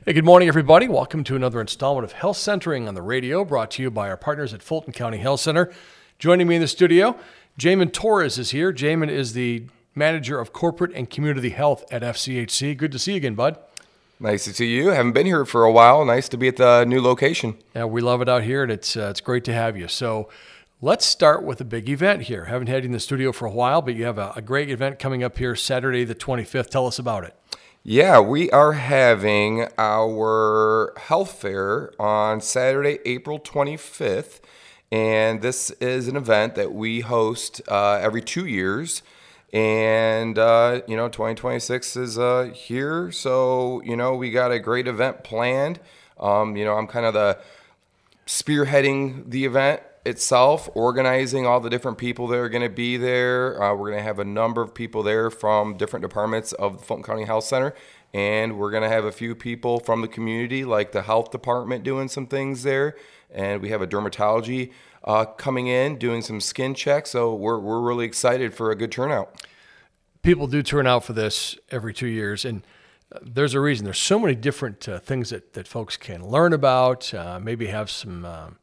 Hey, good morning, everybody. Welcome to another installment of Health Centering on the radio, brought to you by our partners at Fulton County Health Center. Joining me in the studio, Jamin Torres is here. Jamin is the Manager of Corporate and Community Health at FCHC. Good to see you again, bud. Nice to see you. Haven't been here for a while. Nice to be at the new location. Yeah, we love it out here, and it's great to have you. So let's start with a big event here. Haven't had you in the studio for a while, but you have a great event coming up here Saturday the 25th. Tell us about it. Yeah, we are having our health fair on Saturday, April 25th. And this is an event that we host every 2 years. And, 2026 is here. So, we got a great event planned. I'm kind of the spearheading the event itself, organizing all the different people that are going to be there. We're going to have a number of people there from different departments of the Fulton County Health Center, and we're going to have a few people from the community, like the health department, doing some things there, and we have a dermatology coming in, doing some skin checks, so we're really excited for a good turnout. People do turn out for this every 2 years, and there's a reason. There's so many different things that folks can learn about, maybe have some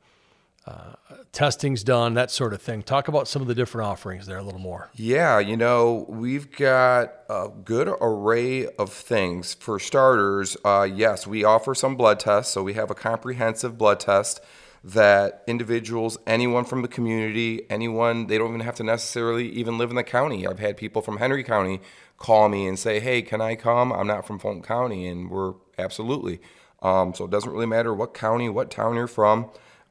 testing's done, that sort of thing. Talk about some of the different offerings there a little more. Yeah, we've got a good array of things. For starters, yes, we offer some blood tests. So we have a comprehensive blood test that individuals, anyone from the community, anyone, they don't even have to necessarily even live in the county. I've had people from Henry County call me and say, hey, can I come? I'm not from Fulton County. And we're absolutely. So it doesn't really matter what county, what town you're from.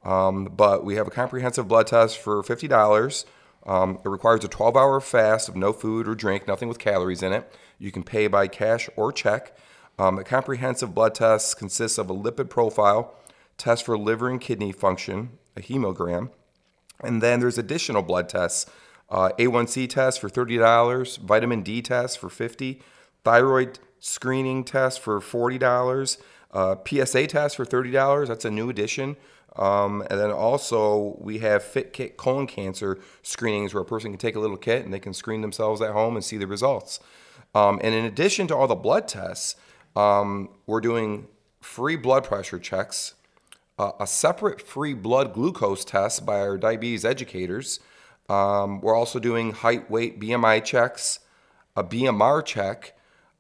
But we have a comprehensive blood test for $50. It requires a 12-hour fast of no food or drink, nothing with calories in it. You can pay by cash or check. A comprehensive blood test consists of a lipid profile, test for liver and kidney function, a hemogram, and then there's additional blood tests. A1C test for $30, vitamin D test for $50, thyroid screening test for $40, PSA test for $30. That's a new addition. And then also we have FitKit colon cancer screenings where a person can take a little kit and they can screen themselves at home and see the results. And in addition to all the blood tests, we're doing free blood pressure checks, a separate free blood glucose test by our diabetes educators. We're also doing height, weight, BMI checks, a BMR check,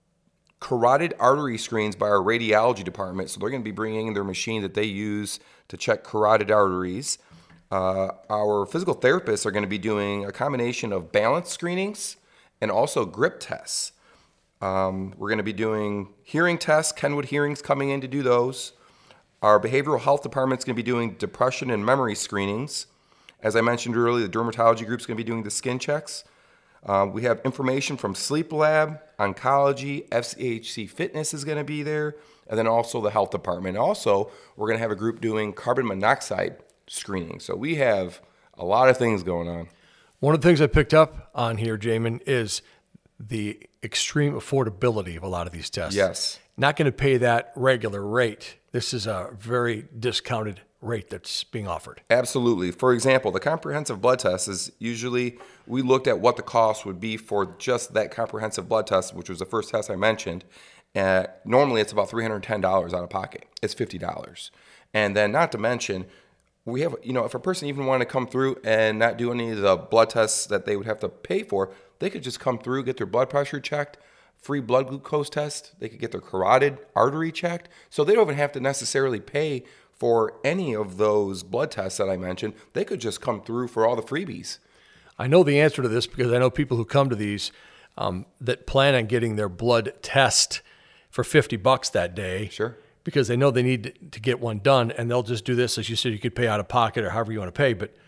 carotid artery screens by our radiology department. So they're going to be bringing in their machine that they use to check carotid arteries. Our physical therapists are going to be doing a combination of balance screenings and also grip tests. We're going to be doing hearing tests. Kenwood Hearing's coming in to do those. Our behavioral health department's going to be doing depression and memory screenings. As I mentioned earlier, the dermatology group's going to be doing the skin checks. We have information from Sleep Lab, Oncology, FCHC Fitness is going to be there, and then also the health department. Also, we're going to have a group doing carbon monoxide screening. So we have a lot of things going on. One of the things I picked up on here, Jamin, is the extreme affordability of a lot of these tests. Yes. Not going to pay that regular rate. This is a very discounted rate that's being offered. Absolutely. For example, the comprehensive blood test is usually, we looked at what the cost would be for just that comprehensive blood test, which was the first test I mentioned. Normally it's about $310 out of pocket. It's $50. And then not to mention, we have, if a person even wanted to come through and not do any of the blood tests that they would have to pay for, they could just come through, get their blood pressure checked, free blood glucose test. They could get their carotid artery checked. So they don't even have to necessarily pay for any of those blood tests that I mentioned. They could just come through for all the freebies. I know the answer to this because I know people who come to these that plan on getting their blood test for $50 that day. Sure. Because they know they need to get one done, and they'll just do this. As you said, you could pay out of pocket or however you want to pay. But,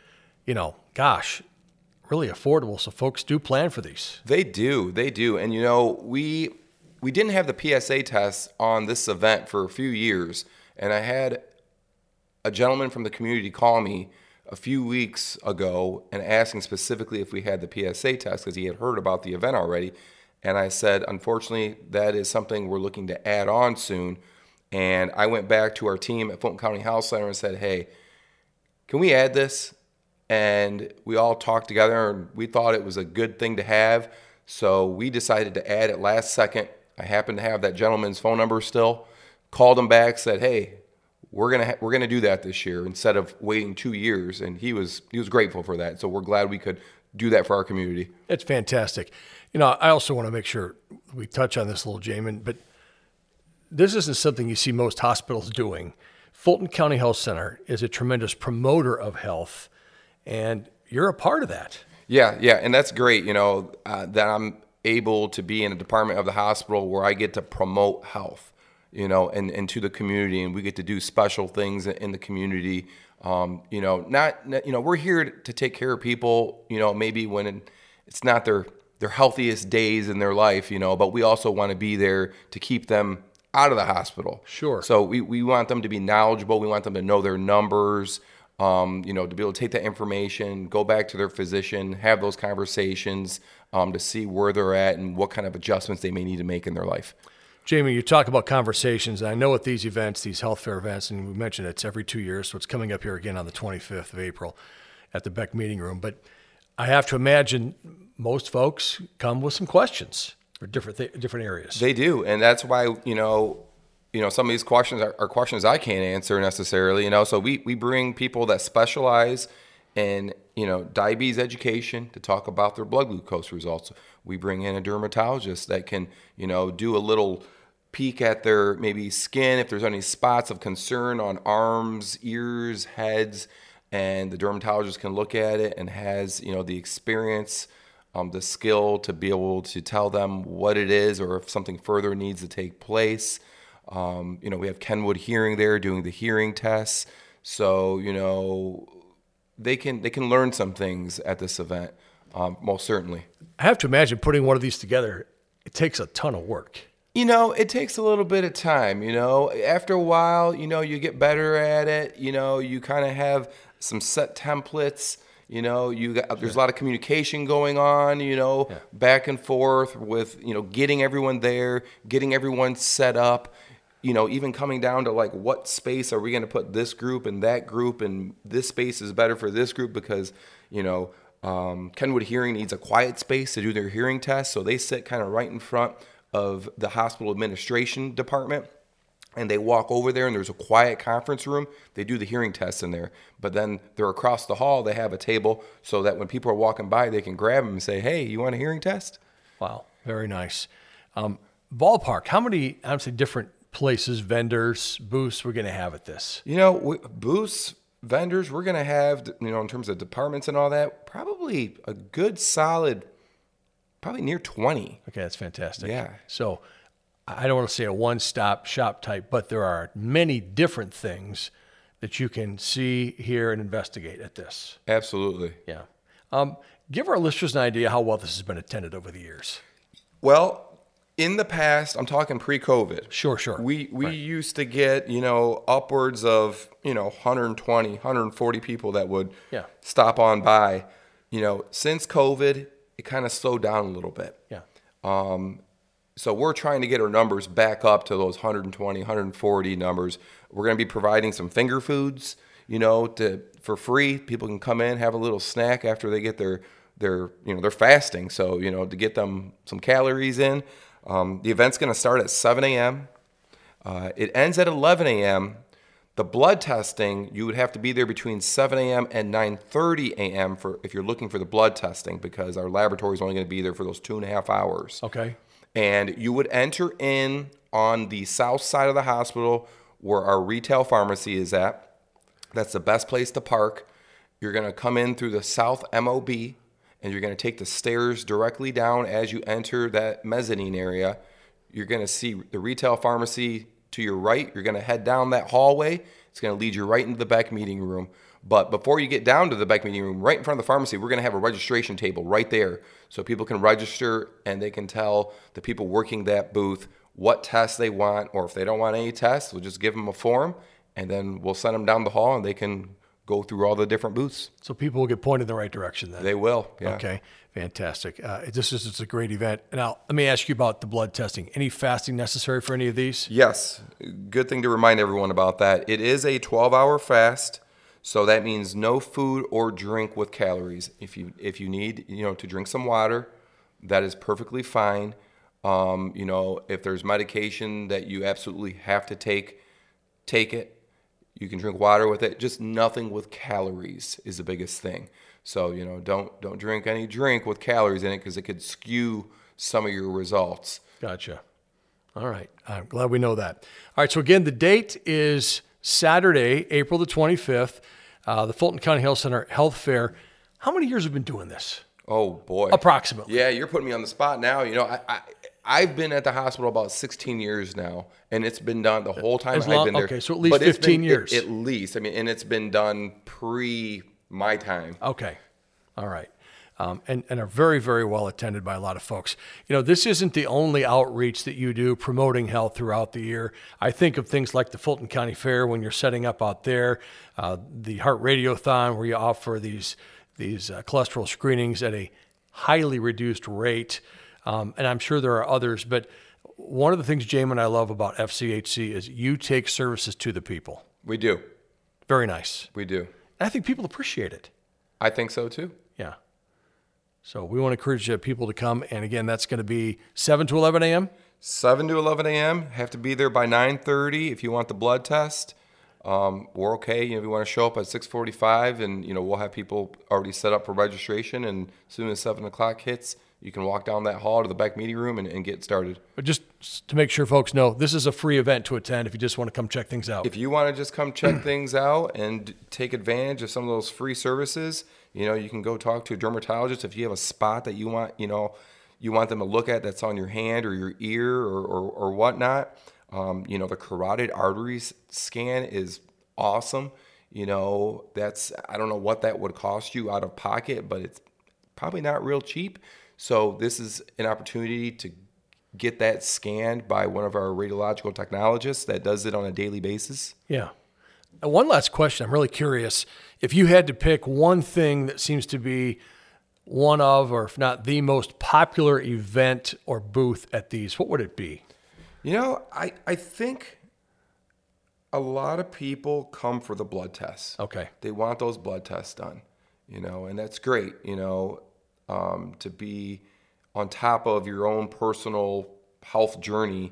really affordable. So folks do plan for these. They do. And, we didn't have the PSA test on this event for a few years. And I had a gentleman from the community call me a few weeks ago and asking specifically if we had the PSA test because he had heard about the event already. And I said, unfortunately, that is something we're looking to add on soon. And I went back to our team at Fulton County Health Center and said, hey, can we add this? And we all talked together and we thought it was a good thing to have. So we decided to add it last second. I happen to have that gentleman's phone number still. called him back, said, "Hey, we're gonna do that this year instead of waiting 2 years," and he was grateful for that. So we're glad we could do that for our community. It's fantastic. I also want to make sure we touch on this a little, Jamin, but this isn't something you see most hospitals doing. Fulton County Health Center is a tremendous promoter of health, and you're a part of that. Yeah, and that's great, that I'm able to be in a department of the hospital where I get to promote health, and to the community, and we get to do special things in the community. We're here to take care of people, maybe when it's not their healthiest days in their life, but we also want to be there to keep them out of the hospital. Sure. So we want them to be knowledgeable. We want them to know their numbers, to be able to take that information, go back to their physician, have those conversations to see where they're at and what kind of adjustments they may need to make in their life. Jamie, you talk about conversations. I know at these events, these health fair events, and we mentioned it's every 2 years, so it's coming up here again on the 25th of April at the Beck Meeting Room. But I have to imagine most folks come with some questions for different areas. They do, and that's why some of these questions are questions I can't answer necessarily. So we bring people that specialize in diabetes education to talk about their blood glucose results. We bring in a dermatologist that can do a little peek at their maybe skin if there's any spots of concern on arms, ears, heads, and the dermatologist can look at it and has the experience, the skill to be able to tell them what it is or if something further needs to take place. We have Kenwood Hearing there doing the hearing tests, so they can learn some things at this event, most certainly. I have to imagine putting one of these together, it takes a ton of work. It takes a little bit of time, After a while, you get better at it. You kind of have some set templates. There's a lot of communication going on, back and forth with, getting everyone there, getting everyone set up, even coming down to like what space are we going to put this group and that group, and this space is better for this group because, Kenwood Hearing needs a quiet space to do their hearing test. So they sit kind of right in front of the hospital administration department, and they walk over there and there's a quiet conference room. They do the hearing tests in there, but then they're across the hall. They have a table so that when people are walking by, they can grab them and say, "Hey, you want a hearing test?" Wow. Very nice. Ballpark, how many, I would say, different places, vendors, booths we're going to have at this? Booths, vendors, we're going to have, in terms of departments and all that, probably a good solid, probably near 20. Okay, that's fantastic. Yeah. So I don't want to say a one-stop shop type, but there are many different things that you can see, hear, and investigate at this. Absolutely. Yeah. Give our listeners an idea how well this has been attended over the years. Well, in the past, I'm talking pre-COVID. Sure. We used to get, upwards of, 120, 140 people that would stop on by. Since COVID, it kind of slowed down a little bit. Yeah. So we're trying to get our numbers back up to those 120, 140 numbers. We're going to be providing some finger foods, for free. People can come in, have a little snack after they get their fasting. So, to get them some calories in. The event's going to start at 7 a.m. It ends at 11 a.m. The blood testing, you would have to be there between 7 a.m. and 9:30 a.m. if you're looking for the blood testing, because our laboratory is only going to be there for those 2.5 hours. Okay. And you would enter in on the south side of the hospital where our retail pharmacy is at. That's the best place to park. You're going to come in through the south MOB, and you're going to take the stairs directly down as you enter that mezzanine area. You're going to see the retail pharmacy to your right. You're going to head down that hallway. It's going to lead you right into the Beck Meeting Room. But before you get down to the Beck Meeting Room, right in front of the pharmacy, we're going to have a registration table right there. So people can register and they can tell the people working that booth what tests they want, or if they don't want any tests, we'll just give them a form, and then we'll send them down the hall and they can go through all the different booths. So people will get pointed in the right direction then? They will, yeah. Okay, fantastic. It's a great event. Now, let me ask you about the blood testing. Any fasting necessary for any of these? Yes, good thing to remind everyone about that. It is a 12-hour fast, so that means no food or drink with calories. If you need, to drink some water, that is perfectly fine. If there's medication that you absolutely have to take it. You can drink water with it. Just nothing with calories is the biggest thing. So, don't drink any drink with calories in it because it could skew some of your results. Gotcha. All right. I'm glad we know that. All right. So again, the date is Saturday, April the 25th, the Fulton County Health Center Health Fair. How many years have you been doing this? Oh, boy. Approximately. Yeah, you're putting me on the spot now. I've been at the hospital about 16 years now, and it's been done the whole time I've been there. Okay, so at least 15 years. At least. And it's been done pre my time. Okay. All right. And are very, very well attended by a lot of folks. This isn't the only outreach that you do promoting health throughout the year. I think of things like the Fulton County Fair when you're setting up out there, the Heart Radiothon where you offer these cholesterol screenings at a highly reduced rate. And I'm sure there are others, but one of the things Jamin and I love about FCHC is you take services to the people. We do. Very nice. We do. And I think people appreciate it. I think so too. Yeah. So we want to encourage people to come. And again, that's going to be 7 to 11 a.m.? 7 to 11 a.m. Have to be there by 9:30 if you want the blood test. We're okay. If you want to show up at 6:45 and, we'll have people already set up for registration. And as soon as 7 o'clock hits, you can walk down that hall to the back meeting room and get started. But just to make sure folks know, this is a free event to attend if you just want to come check things out. If you want to just come check things out and take advantage of some of those free services, you can go talk to a dermatologist. If you have a spot that you want them to look at that's on your hand or your ear or whatnot, the carotid arteries scan is awesome. I don't know what that would cost you out of pocket, but it's probably not real cheap. So this is an opportunity to get that scanned by one of our radiological technologists that does it on a daily basis. Yeah. And one last question. I'm really curious. If you had to pick one thing that seems to be one of, or if not the most popular event or booth at these, what would it be? I think a lot of people come for the blood tests. Okay. They want those blood tests done, and that's great, to be on top of your own personal health journey,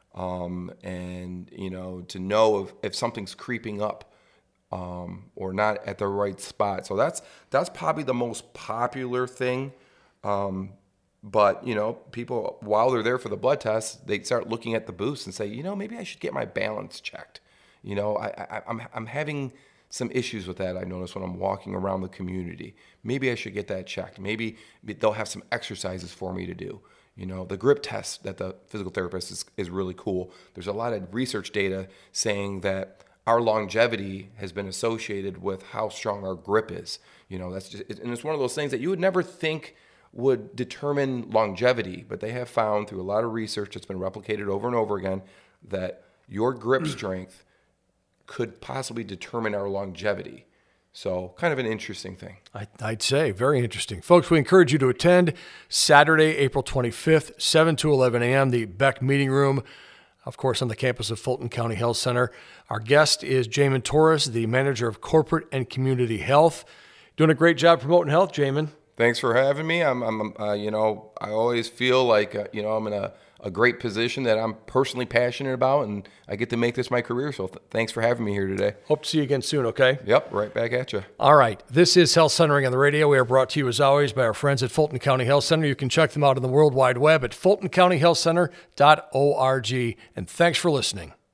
and to know if something's creeping up or not at the right spot. So that's probably the most popular thing. But people, while they're there for the blood test, they start looking at the booths and say, maybe I should get my balance checked. I'm having some issues with that. I notice when I'm walking around the community. Maybe I should get that checked. Maybe they'll have some exercises for me to do. The grip test that the physical therapist is really cool. There's a lot of research data saying that our longevity has been associated with how strong our grip is. That's just, and it's one of those things that you would never think would determine longevity, but they have found through a lot of research that's been replicated over and over again that your grip strength could possibly determine our longevity. So kind of an interesting thing. I'd say very interesting. Folks, we encourage you to attend Saturday, April 25th, 7 to 11 a.m., the Beck Meeting Room, of course, on the campus of Fulton County Health Center. Our guest is Jamin Torres, the Manager of Corporate and Community Health. Doing a great job promoting health, Jamin. Thanks for having me. I always feel like, I'm in a great position that I'm personally passionate about, and I get to make this my career. So thanks for having me here today. Hope to see you again soon, okay? Yep, right back at you. All right. This is Health Centering on the Radio. We are brought to you, as always, by our friends at Fulton County Health Center. You can check them out on the World Wide Web at fultoncountyhealthcenter.org. And thanks for listening.